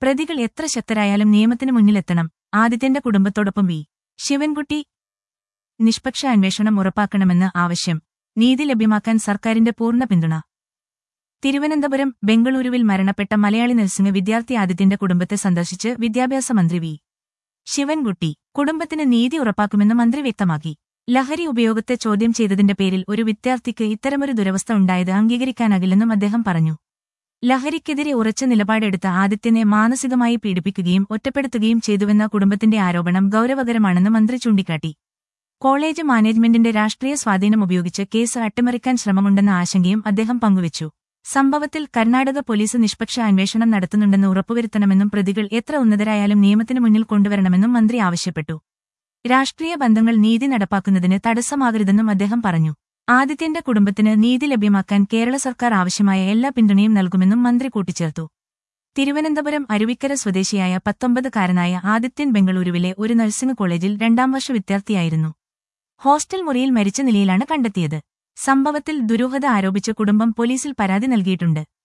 പ്രതികൾ എത്ര ശക്തരായാലും നിയമത്തിന് മുന്നിലെത്തണം. ആദിത്യന്റെ കുടുംബത്തോടൊപ്പം വി. ശിവൻകുട്ടി. നിഷ്പക്ഷ അന്വേഷണം ഉറപ്പാക്കണമെന്ന് ആവശ്യം. നീതി ലഭ്യമാക്കാൻ സർക്കാരിന്റെ പൂർണ്ണ പിന്തുണ. തിരുവനന്തപുരം ബംഗളൂരുവിൽ മരണപ്പെട്ട മലയാളി നഴ്സിംഗ് വിദ്യാർത്ഥി ആദിത്യന്റെ കുടുംബത്തെ സന്ദർശിച്ച് വിദ്യാഭ്യാസ മന്ത്രി വി. ശിവൻകുട്ടി. കുടുംബത്തിന് നീതി ഉറപ്പാക്കുമെന്ന് മന്ത്രി വ്യക്തമാക്കി. ലഹരി ഉപയോഗത്തെ ചോദ്യം ചെയ്തതിന്റെ പേരിൽ ഒരു വിദ്യാർത്ഥിക്ക് ഇത്തരമൊരു ദുരവസ്ഥ ഉണ്ടായത് അംഗീകരിക്കാനാകില്ലെന്നും അദ്ദേഹം പറഞ്ഞു. ലഹരിക്കെതിരെ ഉറച്ച നിലപാടെടുത്ത ആദിത്യനെ മാനസികമായി പീഡിപ്പിക്കുകയും ഒറ്റപ്പെടുത്തുകയും ചെയ്തുവെന്ന കുടുംബത്തിന്റെ ആരോപണം ഗൌരവകരമാണെന്ന് മന്ത്രി ചൂണ്ടിക്കാട്ടി. കോളേജ് മാനേജ്മെന്റിന്റെ രാഷ്ട്രീയ സ്വാധീനം ഉപയോഗിച്ച് കേസ് അട്ടിമറിക്കാൻ ശ്രമമുണ്ടെന്ന ആശങ്കയും അദ്ദേഹം പങ്കുവച്ചു. സംഭവത്തിൽ കർണാടക പോലീസ് നിഷ്പക്ഷ അന്വേഷണം നടത്തുന്നുണ്ടെന്ന് ഉറപ്പുവരുത്തണമെന്നും പ്രതികൾ എത്ര ഉന്നതരായാലും നിയമത്തിന് മുന്നിൽ കൊണ്ടുവരണമെന്നും മന്ത്രി ആവശ്യപ്പെട്ടു. രാഷ്ട്രീയ ബന്ധങ്ങൾ നീതി നടപ്പാക്കുന്നതിന് തടസ്സമാകരുതെന്നും അദ്ദേഹം പറഞ്ഞു. ആദിത്യന്റെ കുടുംബത്തിന് നീതി ലഭ്യമാക്കാൻ കേരള സർക്കാർ ആവശ്യമായ എല്ലാ പിന്തുണയും നൽകുമെന്നും മന്ത്രി കൂട്ടിച്ചേർത്തു. തിരുവനന്തപുരം അരുവിക്കര സ്വദേശിയായ 19-കാരനായ ആദിത്യൻ ബംഗളൂരുവിലെ ഒരു നഴ്സിംഗ് കോളേജിൽ 2ാം വർഷ വിദ്യാർത്ഥിയായിരുന്നു. ഹോസ്റ്റൽ മുറിയിൽ മരിച്ച നിലയിലാണ് കണ്ടെത്തിയത്. സംഭവത്തിൽ ദുരൂഹത ആരോപിച്ച് കുടുംബം പോലീസിൽ പരാതി നൽകിയിട്ടുണ്ട്.